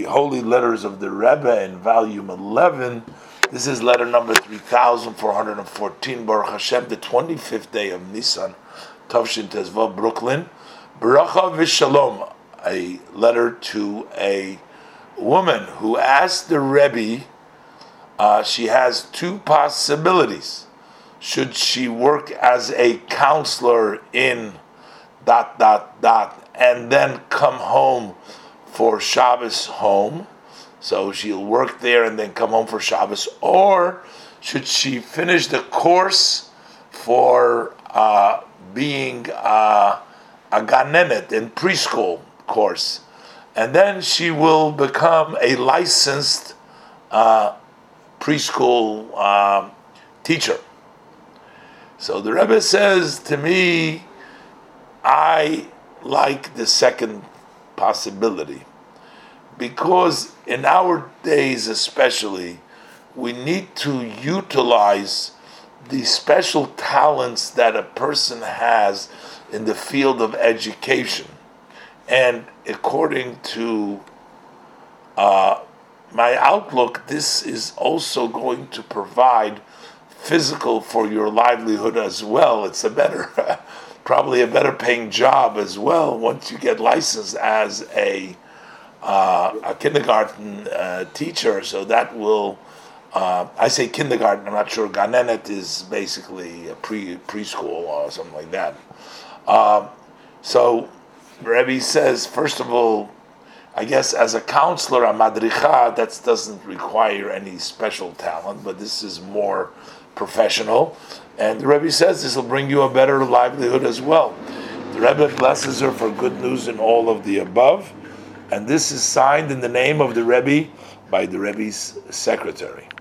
Holy Letters of the Rebbe in volume 11. This is letter number 3414, Baruch Hashem, the 25th day of Nisan, Tavshin Tezvav, Brooklyn. Bracha v'shalom, a letter to a woman who asked the Rebbe, she has two possibilities. Should she work as a counselor in ... and then come home for Shabbos home, so she'll work there and then come home for Shabbos, or should she finish the course for being a ganenet in preschool course, and then she will become a licensed preschool teacher. So the Rebbe says to me, I like the second possibility, because in our days especially, we need to utilize the special talents that a person has in the field of education. And according to my outlook, this is also going to provide physical for your livelihood as well. It's a better probably a better paying job as well once you get licensed as a kindergarten teacher. So that will, I say kindergarten, I'm not sure, ganenet is basically a preschool or something like that. So Rebbe says, first of all, I guess as a counselor, a madricha, that doesn't require any special talent, but this is more professional. And the Rebbe says this will bring you a better livelihood as well. The Rebbe blesses her for good news in all of the above. And this is signed in the name of the Rebbe by the Rebbe's secretary.